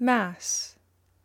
Mass.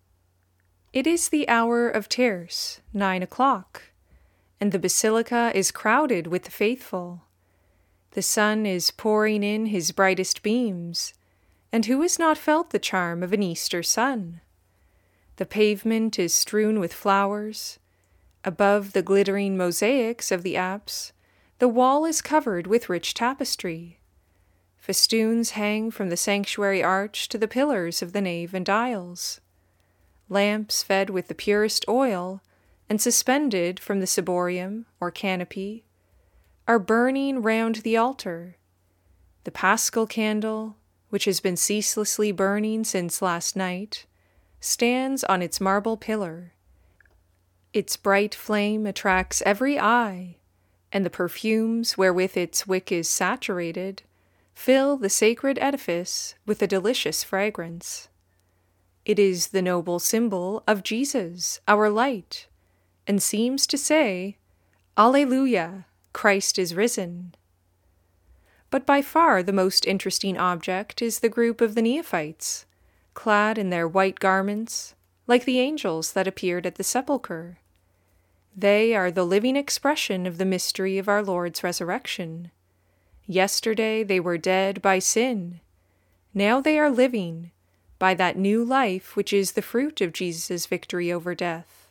It is the hour of Terce, 9 o'clock, and the basilica is crowded with the faithful. The sun is pouring in his brightest beams, and who has not felt the charm of an Easter sun? The pavement is strewn with flowers. Above the glittering mosaics of the apse, the wall is covered with rich tapestry. Festoons hang from the sanctuary arch to the pillars of the nave and aisles. Lamps fed with the purest oil and suspended from the ciborium, or canopy, are burning round the altar. The paschal candle, which has been ceaselessly burning since last night, stands on its marble pillar. Its bright flame attracts every eye, and the perfumes wherewith its wick is saturated fill the sacred edifice with a delicious fragrance. It is the noble symbol of Jesus, our light, and seems to say, Alleluia, Christ is risen. But by far the most interesting object is the group of the neophytes, clad in their white garments, like the angels that appeared at the sepulchre. They are the living expression of the mystery of our Lord's resurrection. Yesterday they were dead by sin. Now they are living by that new life which is the fruit of Jesus' victory over death.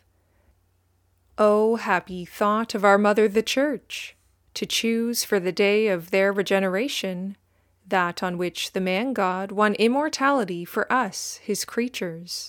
O happy thought of our Mother the Church, to choose for the day of their regeneration that on which the man-God won immortality for us, his creatures.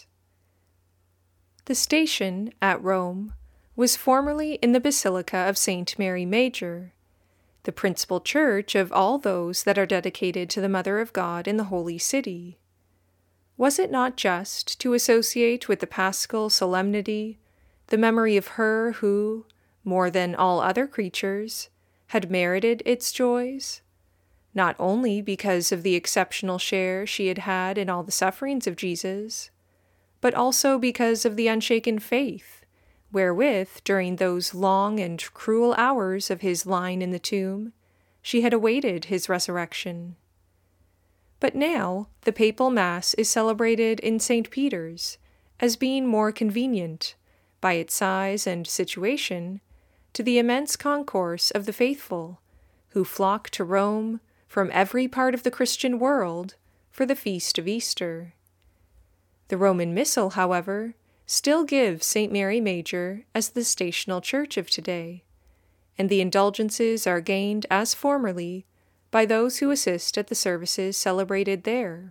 The station, at Rome, was formerly in the Basilica of St. Mary Major, the principal church of all those that are dedicated to the Mother of God in the Holy City. Was it not just to associate with the Paschal solemnity the memory of her who, more than all other creatures, had merited its joys, not only because of the exceptional share she had had in all the sufferings of Jesus, but also because of the unshaken faith wherewith, during those long and cruel hours of his lying in the tomb, she had awaited his resurrection. But now the papal Mass is celebrated in St. Peter's as being more convenient, by its size and situation, to the immense concourse of the faithful, who flock to Rome from every part of the Christian world for the feast of Easter. The Roman Missal, however, still gives St. Mary Major as the stational church of today, and the indulgences are gained as formerly by those who assist at the services celebrated there.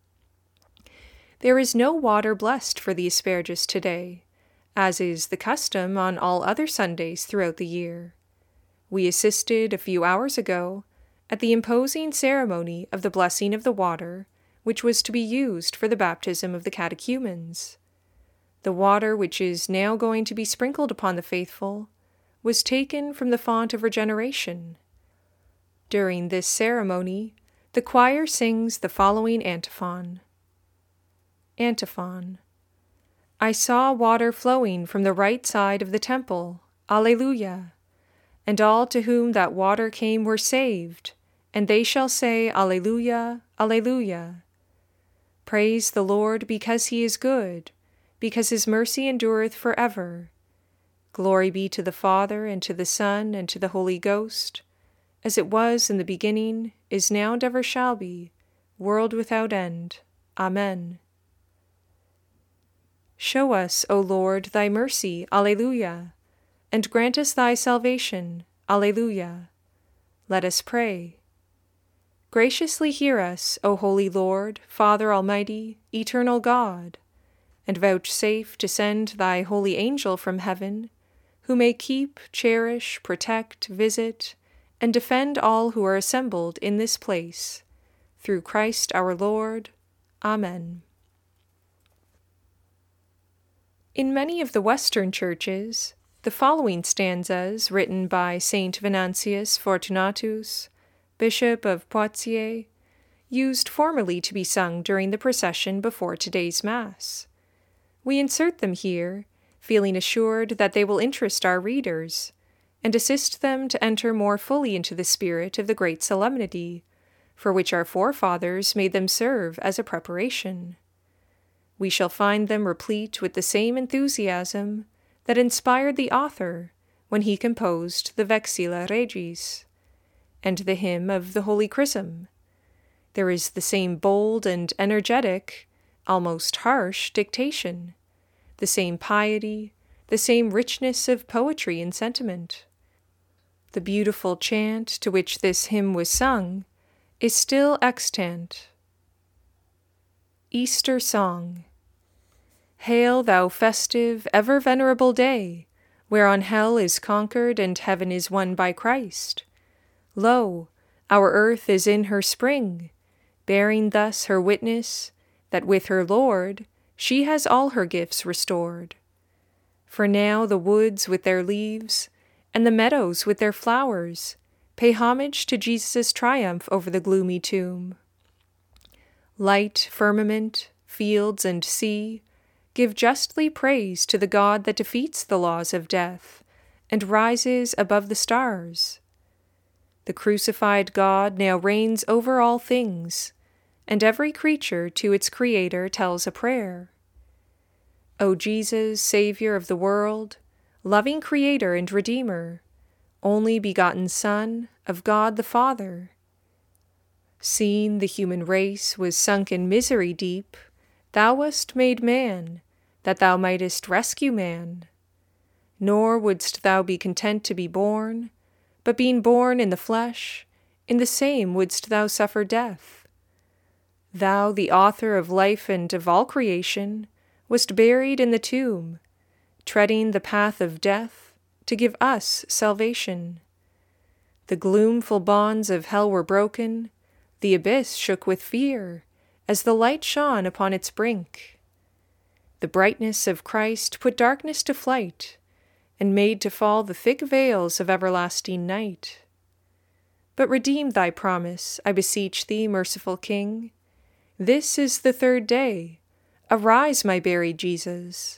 There is no water blessed for the asperges today, as is the custom on all other Sundays throughout the year. We assisted a few hours ago at the imposing ceremony of the blessing of the water which was to be used for the baptism of the catechumens. The water which is now going to be sprinkled upon the faithful was taken from the font of regeneration. During this ceremony, the choir sings the following antiphon. Antiphon. I saw water flowing from the right side of the temple, Alleluia, and all to whom that water came were saved, and they shall say, Alleluia, Alleluia. Praise the Lord because he is good, because his mercy endureth forever. Glory be to the Father, and to the Son, and to the Holy Ghost, as it was in the beginning, is now, and ever shall be, world without end. Amen. Show us, O Lord, thy mercy, Alleluia, and grant us thy salvation, Alleluia. Let us pray. Graciously hear us, O Holy Lord, Father Almighty, eternal God, and vouchsafe to send thy holy angel from heaven, who may keep, cherish, protect, visit, and defend all who are assembled in this place. Through Christ our Lord. Amen. In many of the Western churches, the following stanzas, written by Saint Venantius Fortunatus, Bishop of Poitiers, used formerly to be sung during the procession before today's Mass. We insert them here, feeling assured that they will interest our readers, and assist them to enter more fully into the spirit of the great solemnity, for which our forefathers made them serve as a preparation. we shall find them replete with the same enthusiasm that inspired the author when he composed the Vexilla Regis and the hymn of the Holy Chrism. There is the same bold and energetic, almost harsh dictation, the same piety, the same richness of poetry and sentiment. The beautiful chant to which this hymn was sung is still extant. Easter Song. Hail, thou festive, ever venerable day, whereon hell is conquered and heaven is won by Christ. Lo, our earth is in her spring, bearing thus her witness that with her Lord she has all her gifts restored. For now the woods with their leaves, and the meadows with their flowers, pay homage to Jesus' triumph over the gloomy tomb. Light, firmament, fields, and sea give justly praise to the God that defeats the laws of death and rises above the stars. The crucified God now reigns over all things, and every creature to its Creator tells a prayer. O Jesus, Savior of the world, loving Creator and Redeemer, only begotten Son of God the Father, seeing the human race was sunk in misery deep, thou wast made man, that thou mightest rescue man. Nor wouldst thou be content to be born, but being born in the flesh, in the same wouldst thou suffer death. Thou, the author of life and of all creation, wast buried in the tomb, treading the path of death to give us salvation. The gloomful bonds of hell were broken, the abyss shook with fear, as the light shone upon its brink. The brightness of Christ put darkness to flight, and made to fall the thick veils of everlasting night. But redeem thy promise, I beseech thee, merciful King. This is the third day. Arise, my buried Jesus.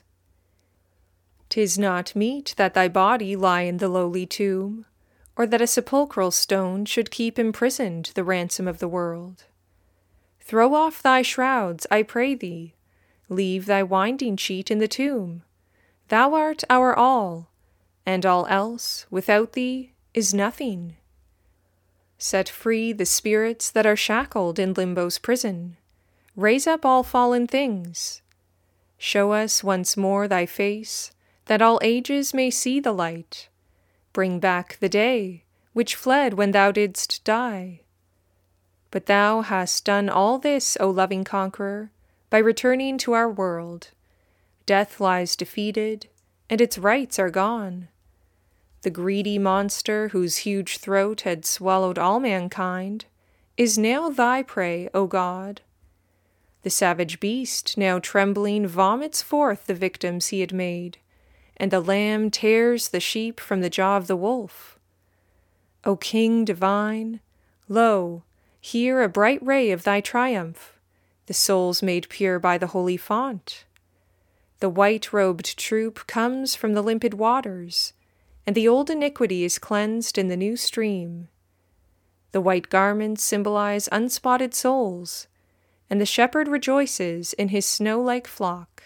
'Tis not meet that thy body lie in the lowly tomb, or that a sepulchral stone should keep imprisoned the ransom of the world. Throw off thy shrouds, I pray thee. Leave thy winding sheet in the tomb. Thou art our all, and all else, without thee, is nothing. Set free the spirits that are shackled in limbo's prison. Raise up all fallen things. Show us once more thy face, that all ages may see the light. Bring back the day, which fled when thou didst die. But thou hast done all this, O loving Conqueror, by returning to our world. Death lies defeated, and its rights are gone. The greedy monster whose huge throat had swallowed all mankind is now thy prey, O God. The savage beast, now trembling, vomits forth the victims he had made, and the lamb tears the sheep from the jaw of the wolf. O King divine, lo, here a bright ray of thy triumph, the souls made pure by the holy font. The white-robed troop comes from the limpid waters, and the old iniquity is cleansed in the new stream. The white garments symbolize unspotted souls, and the shepherd rejoices in his snow-like flock.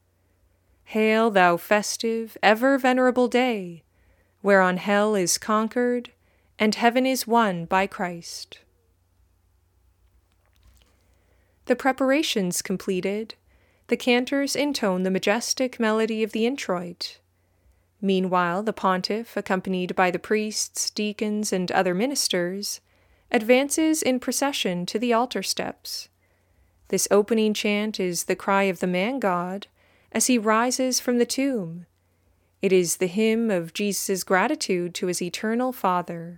Hail, thou festive, ever-venerable day, whereon hell is conquered, and heaven is won by Christ. The preparations completed, the cantors intone the majestic melody of the introit. Meanwhile, the pontiff, accompanied by the priests, deacons, and other ministers, advances in procession to the altar steps. This opening chant is the cry of the man-God as he rises from the tomb. It is the hymn of Jesus' gratitude to his eternal Father.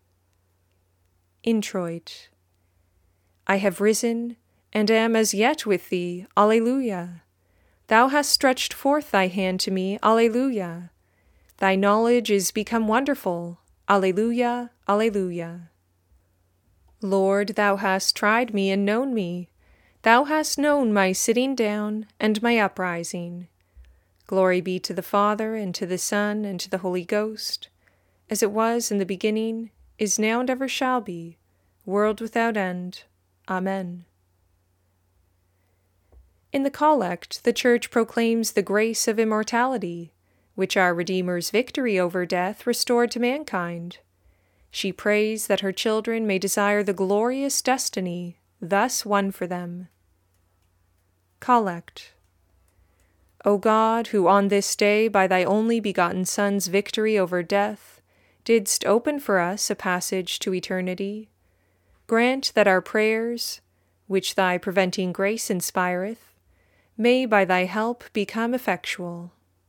Introit. I have risen, and am as yet with thee, Alleluia. Thou hast stretched forth thy hand to me, Alleluia. Thy knowledge is become wonderful, Alleluia, Alleluia. Lord, thou hast tried me and known me. Thou hast known my sitting down and my uprising. Glory be to the Father, and to the Son, and to the Holy Ghost, as it was in the beginning, is now, and ever shall be, world without end. Amen. In the Collect, the Church proclaims the grace of immortality, which our Redeemer's victory over death restored to mankind. She prays that her children may desire the glorious destiny thus won for them. Collect. O God, who on this day by thy only begotten Son's victory over death didst open for us a passage to eternity, grant that our prayers, which thy preventing grace inspireth, may by thy help become effectual.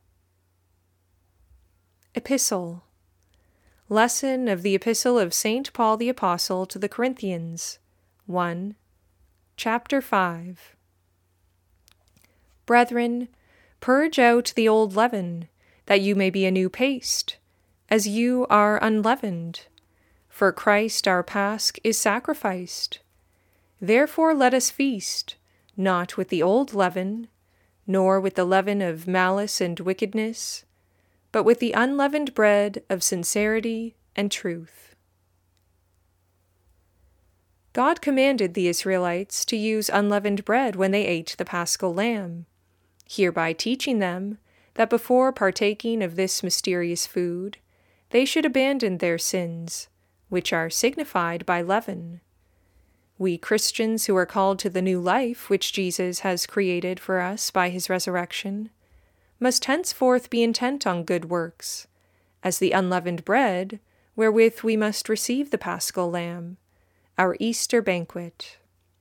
Epistle. Lesson of the Epistle of St. Paul the Apostle to the Corinthians, 1, Chapter 5. Brethren, purge out the old leaven, that you may be a new paste, as you are unleavened. For Christ our Pasch is sacrificed. Therefore let us feast, not with the old leaven, nor with the leaven of malice and wickedness, but with the unleavened bread of sincerity and truth. God commanded the Israelites to use unleavened bread when they ate the Paschal lamb, hereby teaching them that before partaking of this mysterious food, they should abandon their sins, which are signified by leaven. We Christians who are called to the new life which Jesus has created for us by his resurrection must henceforth be intent on good works, as the unleavened bread wherewith we must receive the Paschal lamb, our Easter banquet.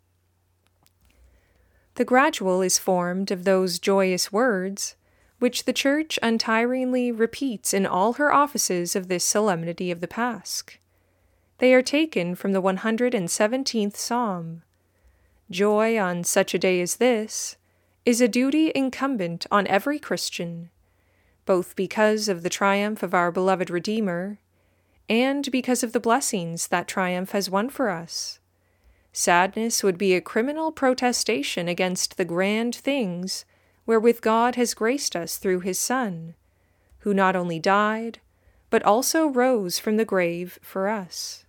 The gradual is formed of those joyous words which the Church untiringly repeats in all her offices of this solemnity of the Pasch. They are taken from the 117th Psalm. Joy on such a day as this is a duty incumbent on every Christian, both because of the triumph of our beloved Redeemer, and because of the blessings that triumph has won for us. Sadness would be a criminal protestation against the grand things wherewith God has graced us through his Son, who not only died, but also rose from the grave for us.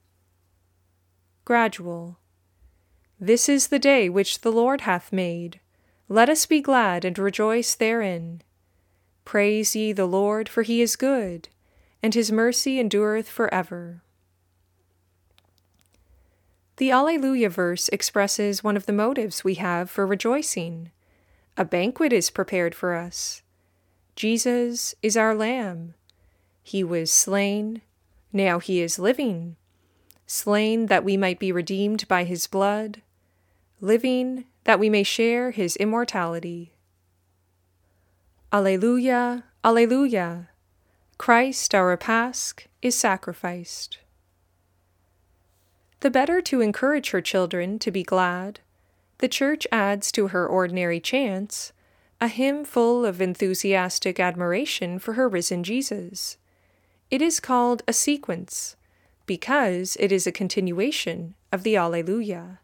Gradual. This is the day which the Lord hath made. Let us be glad and rejoice therein. Praise ye the Lord, for he is good, and his mercy endureth forever. The Alleluia verse expresses one of the motives we have for rejoicing. A banquet is prepared for us. Jesus is our Lamb. He was slain, now he is living. Slain that we might be redeemed by his blood, living that we may share his immortality. Alleluia, Alleluia. Christ our Pasch is sacrificed. The better to encourage her children to be glad, the Church adds to her ordinary chants a hymn full of enthusiastic admiration for her risen Jesus. It is called a sequence, because it is a continuation of the Alleluia.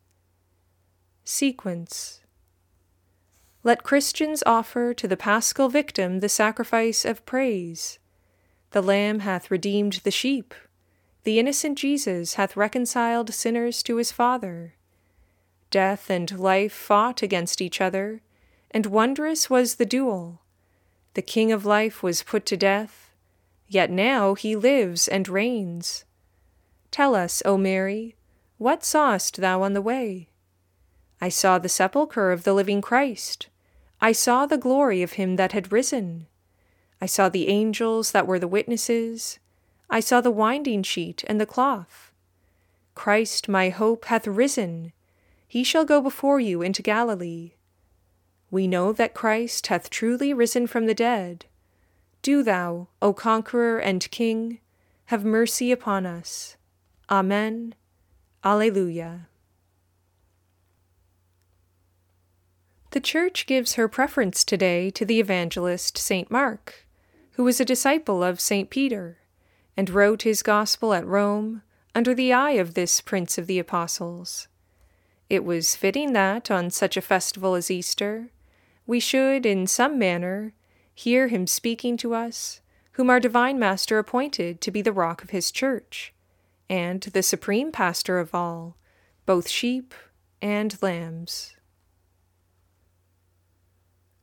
Sequence. Let Christians offer to the Paschal victim the sacrifice of praise. The Lamb hath redeemed the sheep. The innocent Jesus hath reconciled sinners to his Father. Death and life fought against each other, and wondrous was the duel. The King of life was put to death, yet now he lives and reigns. Tell us, O Mary, what sawest thou on the way? I saw the sepulchre of the living Christ. I saw the glory of him that had risen. I saw the angels that were the witnesses. I saw the winding sheet and the cloth. Christ, my hope, hath risen. He shall go before you into Galilee. We know that Christ hath truly risen from the dead. Do thou, O Conqueror and King, have mercy upon us. Amen. Alleluia. The Church gives her preference today to the evangelist St. Mark, who was a disciple of St. Peter, and wrote his Gospel at Rome under the eye of this Prince of the Apostles. It was fitting that, on such a festival as Easter, we should, in some manner, hear him speaking to us, whom our divine Master appointed to be the rock of his church, and the supreme pastor of all, both sheep and lambs.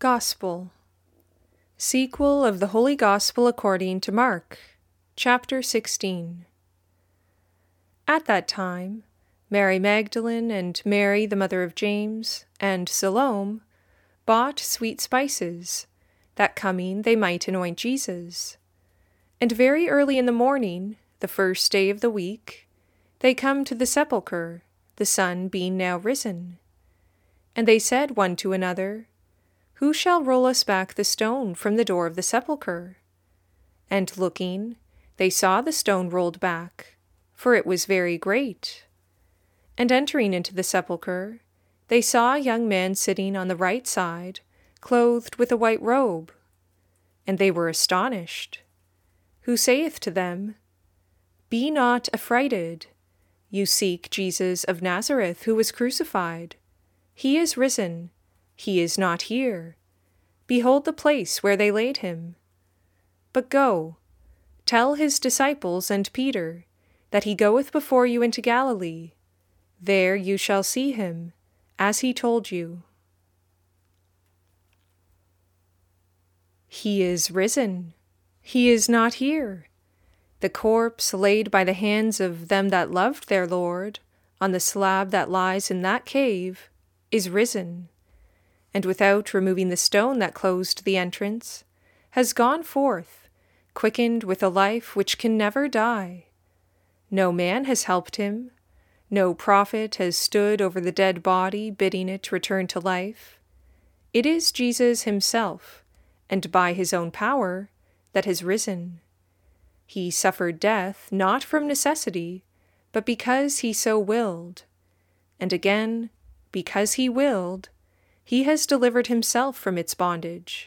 Gospel. Sequel of the Holy Gospel according to Mark, chapter 16. At that time, Mary Magdalene and Mary the mother of James and Salome bought sweet spices, that coming they might anoint Jesus. And very early in the morning, the first day of the week, they come to the sepulchre, the sun being now risen. And they said one to another, Who shall roll us back the stone from the door of the sepulchre? And looking, they saw the stone rolled back, for it was very great. And entering into the sepulchre, they saw a young man sitting on the right side, clothed with a white robe. And they were astonished. Who saith to them, Be not affrighted. You seek Jesus of Nazareth, who was crucified. He is risen. He is not here. Behold the place where they laid him. But go, tell his disciples and Peter, that he goeth before you into Galilee. There you shall see him, as he told you. He is risen. He is not here. The corpse laid by the hands of them that loved their Lord, on the slab that lies in that cave, is risen, and without removing the stone that closed the entrance, has gone forth, quickened with a life which can never die. No man has helped him. No prophet has stood over the dead body, bidding it return to life. It is Jesus himself, and by his own power, that has risen. He suffered death not from necessity, but because he so willed. And again, because he willed, he has delivered himself from its bondage.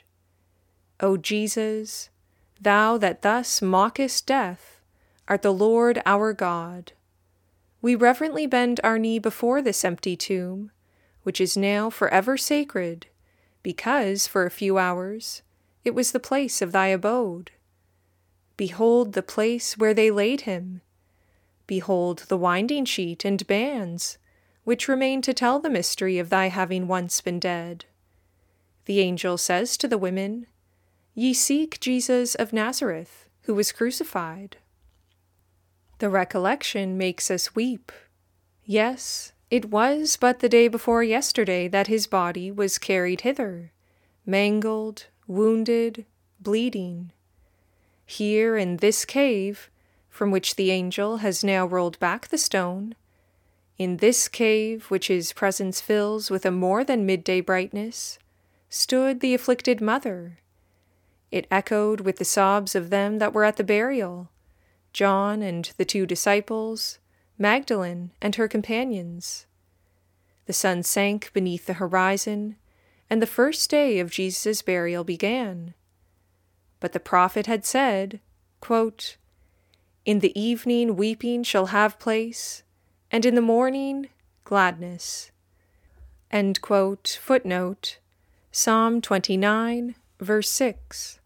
O Jesus, thou that thus mockest death, art the Lord our God. We reverently bend our knee before this empty tomb, which is now forever sacred, because for a few hours it was the place of thy abode. Behold the place where they laid him. Behold the winding sheet and bands, which remain to tell the mystery of thy having once been dead. The angel says to the women, Ye seek Jesus of Nazareth, who was crucified. The recollection makes us weep. Yes, it was but the day before yesterday that his body was carried hither, mangled, wounded, bleeding. Here in this cave, from which the angel has now rolled back the stone, in this cave which his presence fills with a more than midday brightness, stood the afflicted mother. It echoed with the sobs of them that were at the burial, John and the 2 disciples, Magdalene and her companions. The sun sank beneath the horizon, and the first day of Jesus' burial began. But the prophet had said, quote, In the evening weeping shall have place, and in the morning gladness. End quote. Footnote, Psalm 29, verse 6.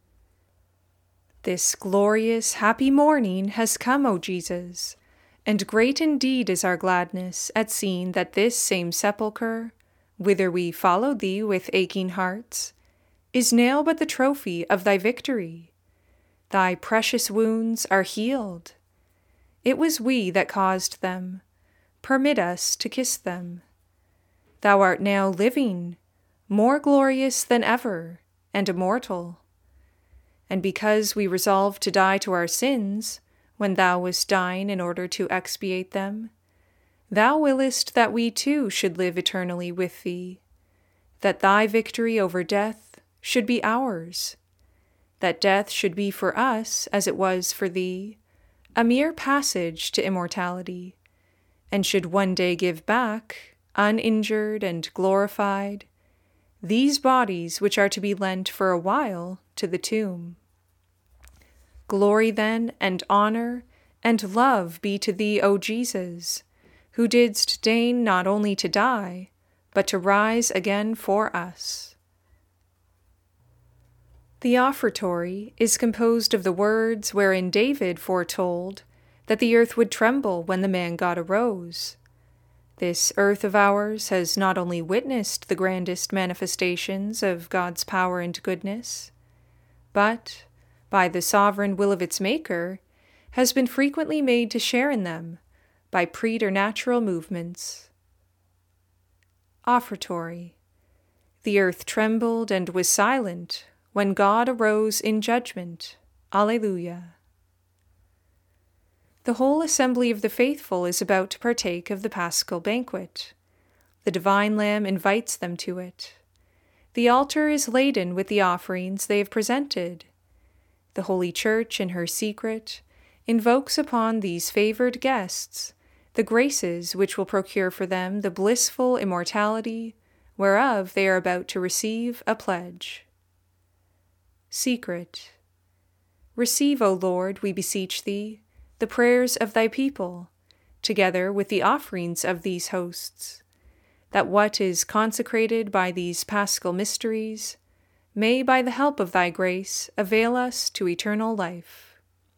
This glorious, happy morning has come, O Jesus, and great indeed is our gladness at seeing that this same sepulchre, whither we followed thee with aching hearts, is now but the trophy of thy victory. Thy precious wounds are healed. It was we that caused them. Permit us to kiss them. Thou art now living, more glorious than ever, and immortal. And because we resolved to die to our sins, when thou wast dying in order to expiate them, thou willest that we too should live eternally with thee, that thy victory over death should be ours, that death should be for us, as it was for thee, a mere passage to immortality, and should one day give back, uninjured and glorified, these bodies which are to be lent for a while to the tomb. Glory then, and honor, and love be to thee, O Jesus, who didst deign not only to die, but to rise again for us. The offertory is composed of the words wherein David foretold that the earth would tremble when the man God arose. This earth of ours has not only witnessed the grandest manifestations of God's power and goodness, but, by the sovereign will of its Maker, has been frequently made to share in them by preternatural movements. Offertory. The earth trembled and was silent when God arose in judgment. Alleluia. The whole assembly of the faithful is about to partake of the Paschal banquet. The divine Lamb invites them to it. The altar is laden with the offerings they have presented. The Holy Church, in her secret, invokes upon these favored guests the graces which will procure for them the blissful immortality whereof they are about to receive a pledge. Secret. Receive, O Lord, we beseech thee, the prayers of thy people, together with the offerings of these hosts, that what is consecrated by these paschal mysteries may, by the help of thy grace, avail us to eternal life.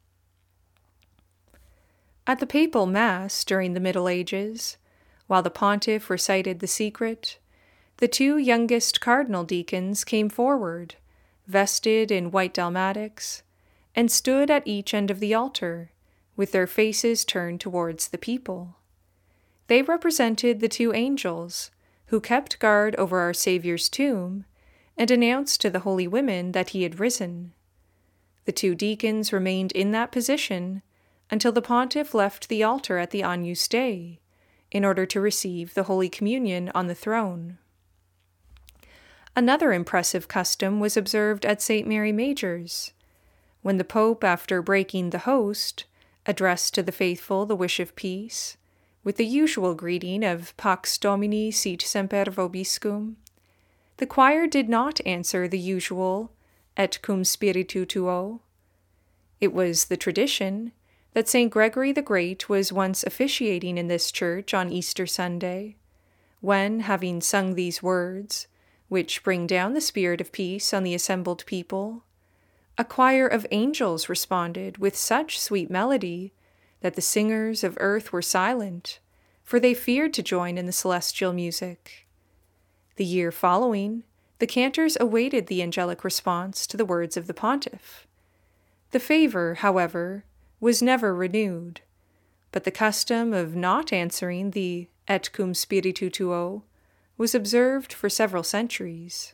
At the papal Mass during the Middle Ages, while the pontiff recited the secret, the two youngest cardinal deacons came forward, vested in white dalmatics, and stood at each end of the altar, with their faces turned towards the people. They represented the two angels who kept guard over our Saviour's tomb and announced to the holy women that he had risen. The two deacons remained in that position until the pontiff left the altar at the Agnus Dei, in order to receive the Holy Communion on the throne. Another impressive custom was observed at St. Mary Major's, when the Pope, after breaking the host, addressed to the faithful the wish of peace, with the usual greeting of Pax Domini sit semper vobiscum. The choir did not answer the usual Et cum spiritu tuo. It was the tradition that St. Gregory the Great was once officiating in this church on Easter Sunday, when, having sung these words, which bring down the spirit of peace on the assembled people, a choir of angels responded with such sweet melody that the singers of earth were silent, for they feared to join in the celestial music. The year following, the cantors awaited the angelic response to the words of the pontiff. The favor, however, was never renewed, but the custom of not answering the Et cum spiritu tuo was observed for several centuries.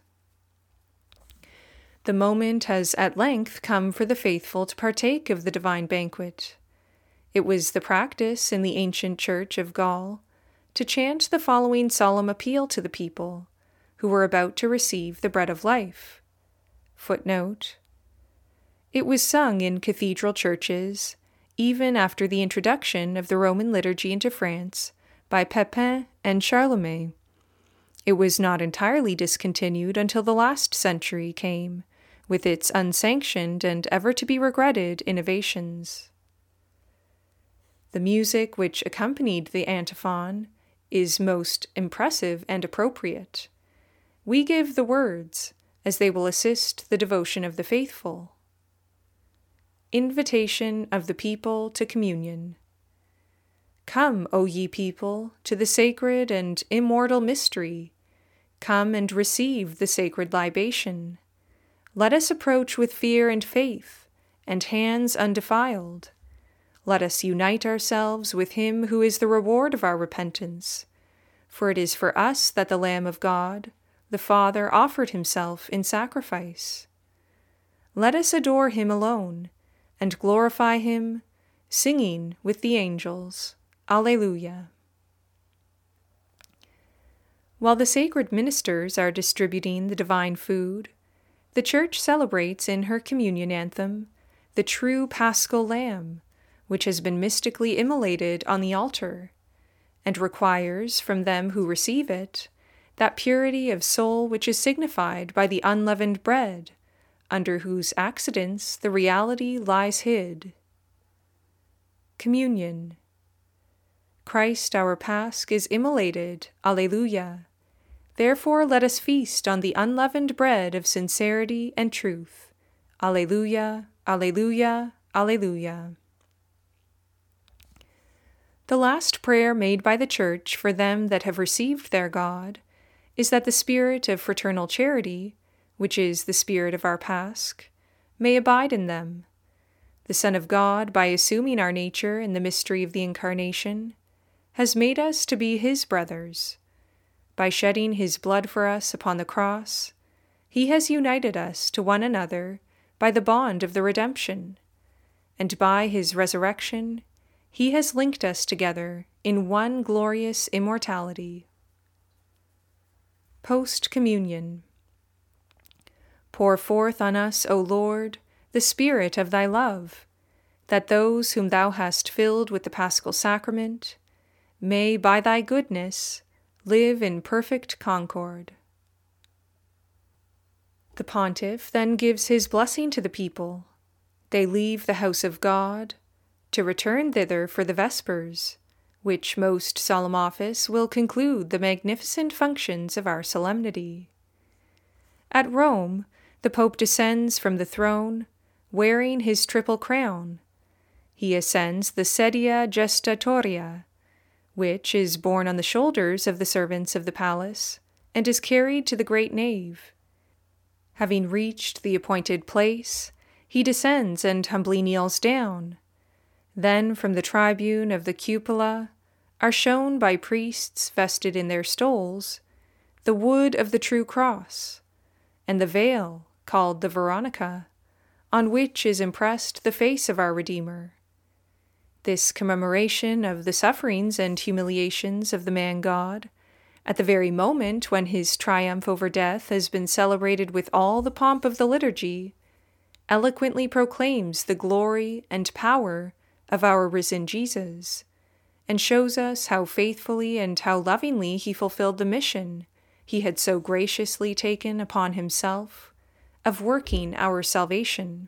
The moment has at length come for the faithful to partake of the divine banquet. It was the practice in the ancient church of Gaul to chant the following solemn appeal to the people, who were about to receive the bread of life. Footnote. It was sung in cathedral churches, even after the introduction of the Roman liturgy into France by Pepin and Charlemagne. It was not entirely discontinued until the last century came, with its unsanctioned and ever-to-be-regretted innovations. The music which accompanied the antiphon is most impressive and appropriate. We give the words, as they will assist the devotion of the faithful. Invitation of the people to communion. Come, O ye people, to the sacred and immortal mystery. Come and receive the sacred libation. Let us approach with fear and faith, and hands undefiled. Let us unite ourselves with him who is the reward of our repentance, for it is for us that the Lamb of God, the Father, offered himself in sacrifice. Let us adore him alone, and glorify him, singing with the angels. Alleluia. While the sacred ministers are distributing the divine food, the Church celebrates in her communion anthem the true Paschal Lamb, which has been mystically immolated on the altar, and requires from them who receive it that purity of soul which is signified by the unleavened bread, under whose accidents the reality lies hid. Communion. Christ our Pasch is immolated, Alleluia. Therefore let us feast on the unleavened bread of sincerity and truth. Alleluia, Alleluia, Alleluia. The last prayer made by the Church for them that have received their God is that the spirit of fraternal charity, which is the spirit of our Pasch, may abide in them. The Son of God, by assuming our nature in the mystery of the Incarnation, has made us to be his brothers. By shedding his blood for us upon the cross, he has united us to one another by the bond of the redemption, and by his resurrection he has linked us together in one glorious immortality. Post-Communion. Pour forth on us, O Lord, the Spirit of thy love, that those whom thou hast filled with the Paschal Sacrament may, by thy goodness, live in perfect concord. The Pontiff then gives his blessing to the people. They leave the house of God, to return thither for the Vespers, which most solemn office will conclude the magnificent functions of our solemnity. At Rome, the Pope descends from the throne, wearing his triple crown. He ascends the sedia gestatoria, which is borne on the shoulders of the servants of the palace, and is carried to the great nave. Having reached the appointed place, he descends and humbly kneels down. Then from the tribune of the cupola are shown by priests vested in their stoles the wood of the true cross, and the veil, called the Veronica, on which is impressed the face of our Redeemer. This commemoration of the sufferings and humiliations of the man-God, at the very moment when his triumph over death has been celebrated with all the pomp of the liturgy, eloquently proclaims the glory and power of our risen Jesus, and shows us how faithfully and how lovingly he fulfilled the mission he had so graciously taken upon himself of working our salvation.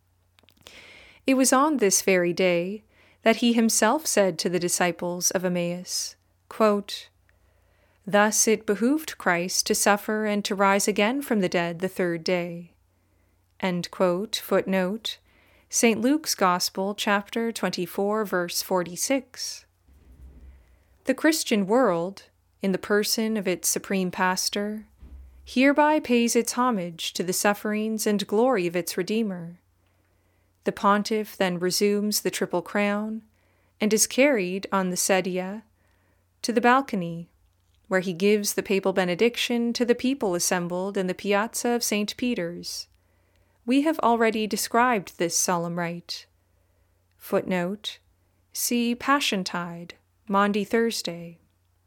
It was on this very day that he himself said to the disciples of Emmaus, quote, "Thus it behooved Christ to suffer and to rise again from the dead the third day." End quote. Footnote, St. Luke's Gospel, chapter 24, verse 46. The Christian world, in the person of its supreme pastor, hereby pays its homage to the sufferings and glory of its Redeemer. The pontiff then resumes the triple crown and is carried on the sedia to the balcony, where he gives the papal benediction to the people assembled in the piazza of St. Peter's. We have already described this solemn rite. Footnote, see Passiontide, Maundy Thursday.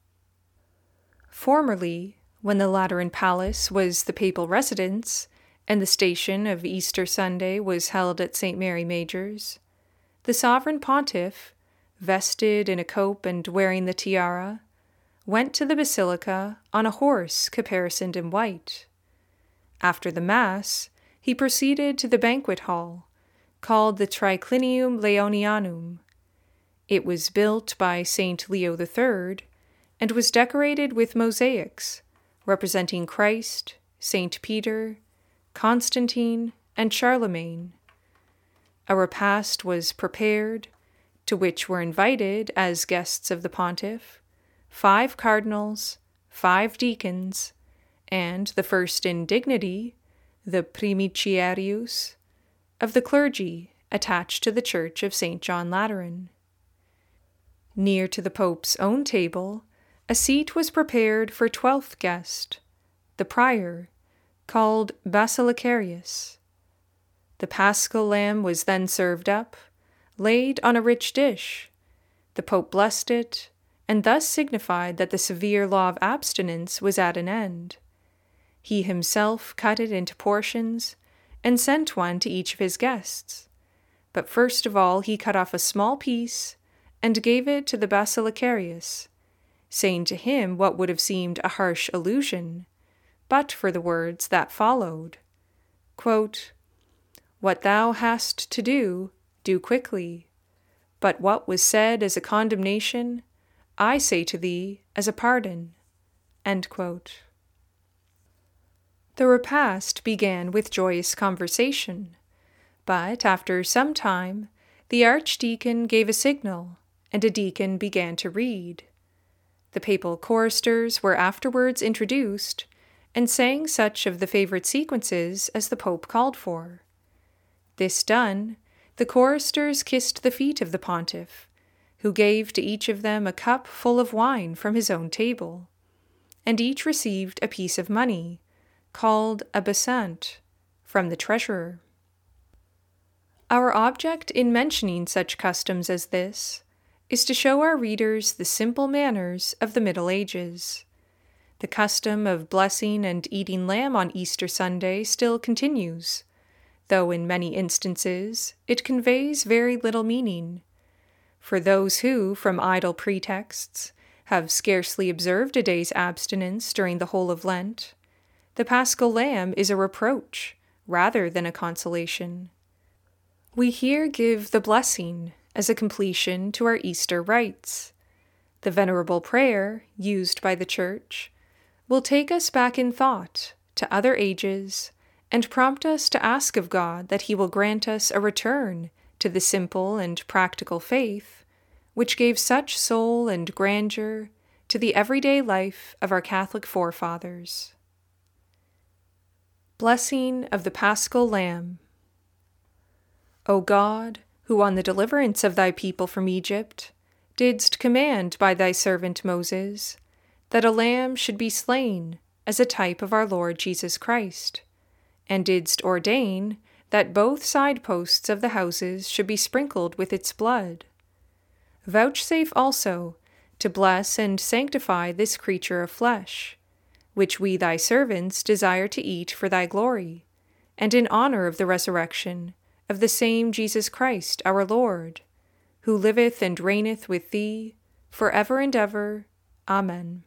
Formerly, when the Lateran Palace was the papal residence, and the station of Easter Sunday was held at St. Mary Major's, the sovereign pontiff, vested in a cope and wearing the tiara, went to the basilica on a horse caparisoned in white. After the Mass, he proceeded to the banquet hall, called the Triclinium Leonianum. It was built by St. Leo III and was decorated with mosaics representing Christ, St. Peter, Constantine, and Charlemagne. A repast was prepared, to which were invited as guests of the pontiff 5 cardinals, 5 deacons, and the first in dignity, the primiciarius, of the clergy attached to the Church of St. John Lateran. Near to the Pope's own table, a seat was prepared for 12th guest, the prior, called Basilicarius. The paschal lamb was then served up, laid on a rich dish. The Pope blessed it, and thus signified that the severe law of abstinence was at an end. He himself cut it into portions, and sent one to each of his guests. But first of all he cut off a small piece, and gave it to the Basilicarius, saying to him what would have seemed a harsh allusion, but for the words that followed, quote, "What thou hast to do, do quickly. But what was said as a condemnation, I say to thee as a pardon." End quote. The repast began with joyous conversation, but after some time the archdeacon gave a signal, and a deacon began to read. The papal choristers were afterwards introduced and sang such of the favorite sequences as the Pope called for. This done, the choristers kissed the feet of the pontiff, who gave to each of them a cup full of wine from his own table, and each received a piece of money, called a besant, from the treasurer. Our object in mentioning such customs as this is to show our readers the simple manners of the Middle Ages. The custom of blessing and eating lamb on Easter Sunday still continues, though in many instances it conveys very little meaning. For those who, from idle pretexts, have scarcely observed a day's abstinence during the whole of Lent, the Paschal Lamb is a reproach rather than a consolation. We here give the blessing as a completion to our Easter rites. The Venerable Prayer, used by the Church, will take us back in thought to other ages and prompt us to ask of God that He will grant us a return to the simple and practical faith which gave such soul and grandeur to the everyday life of our Catholic forefathers. Blessing of the Paschal Lamb. O God, who on the deliverance of thy people from Egypt didst command by thy servant Moses that a lamb should be slain as a type of our Lord Jesus Christ, and didst ordain that both side posts of the houses should be sprinkled with its blood, vouchsafe also to bless and sanctify this creature of flesh, which we thy servants desire to eat for thy glory, and in honor of the resurrection of the same Jesus Christ our Lord, who liveth and reigneth with thee for ever and ever. Amen.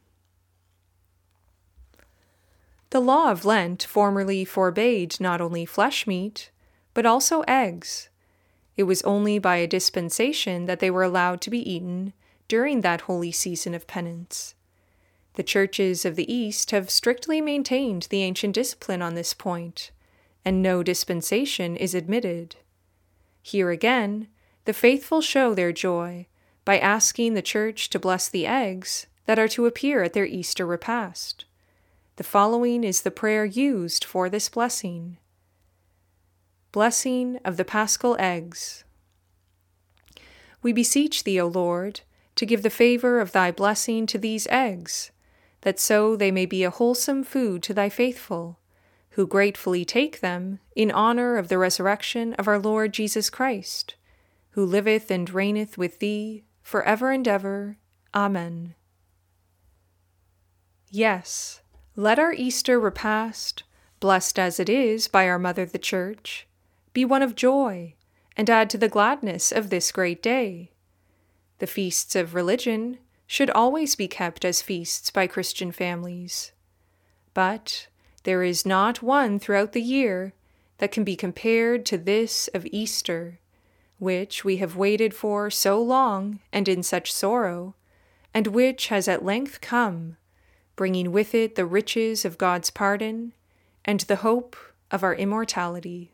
The law of Lent formerly forbade not only flesh meat, but also eggs. It was only by a dispensation that they were allowed to be eaten during that holy season of penance. The churches of the East have strictly maintained the ancient discipline on this point, and no dispensation is admitted. Here again, the faithful show their joy by asking the Church to bless the eggs that are to appear at their Easter repast. The following is the prayer used for this blessing. Blessing of the Paschal Eggs. We beseech thee, O Lord, to give the favor of thy blessing to these eggs, that so they may be a wholesome food to thy faithful, who gratefully take them in honor of the resurrection of our Lord Jesus Christ, who liveth and reigneth with thee for ever and ever. Amen. Yes, let our Easter repast, blessed as it is by our Mother the Church, be one of joy, and add to the gladness of this great day. The feasts of religion should always be kept as feasts by Christian families. But there is not one throughout the year that can be compared to this of Easter, which we have waited for so long and in such sorrow, and which has at length come, bringing with it the riches of God's pardon and the hope of our immortality.